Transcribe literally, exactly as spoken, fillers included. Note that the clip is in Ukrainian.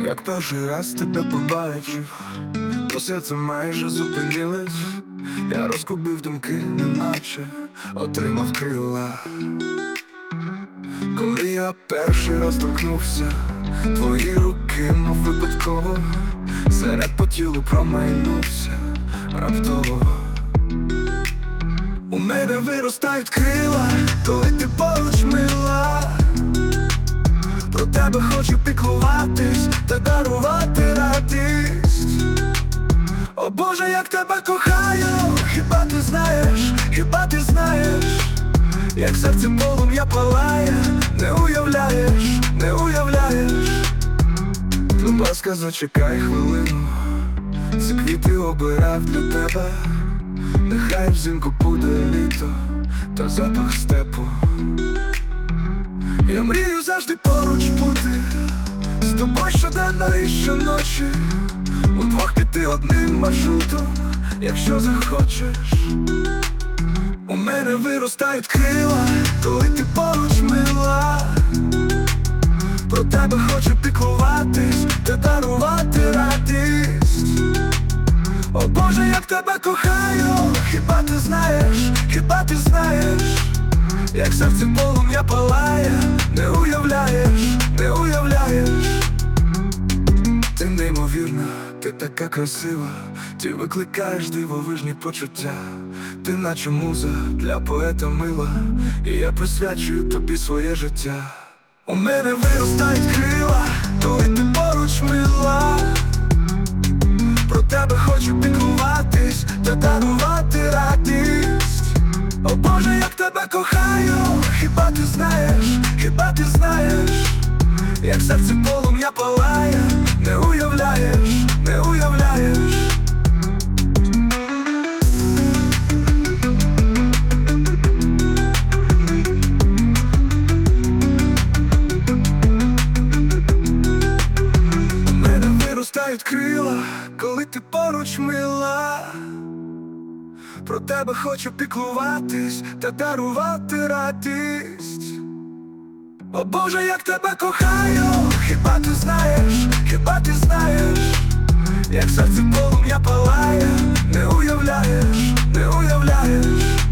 Як перший раз тебе побачив, то серце майже зупинилось. Я розкубив думки, неначе отримав крила. Коли я перший раз торкнувся твої руки, мов випадково, серед по тілу промайнувся раптово. У мене виростають крила, коли ти поруч, мила. Про тебе хочу піклуватись та дарувати радість. О Боже, як тебе кохаю, хіба ти знаєш, хіба ти знаєш, як серце полум'я палає, не уявляєш, не уявляєш. Будь ласка, зачекай хвилину, ці квіти обирав для тебе. Нехай взимку буде літо та запах степу. Я мрію завжди поруч бути з тобою щоденно і щоночі, удвох піти одним маршрутом, якщо захочеш. У мене виростають крила, коли ти поруч, мила. Про тебе хочу піклуватись та дарувати радість. О Боже, як тебе кохаю, хіба ти знаєш, хіба ти знаєш, як серце полум'я палає, не уявляєш, не уявляєш. Ти неймовірна, ти така красива, ти викликаєш дивовижні почуття. Ти наче муза для поета мила, і я присвячую тобі своє життя. У мене виростають крила, коли ти поруч, мила. Про тебе хочу піклуватись та дарувати радість. О Боже, як тебе кохаю, хіба ти знаєш, хіба ти знаєш, як серце полум'я палає, не уявляєш, не уявляєш. У мене виростають крила, коли ти поруч, мила. Про тебе хочу піклуватись та дарувати радість. О Боже, як тебе кохаю, хіба ти знаєш, хіба ти знаєш, як серце полум'я палає, не уявляєш, не уявляєш.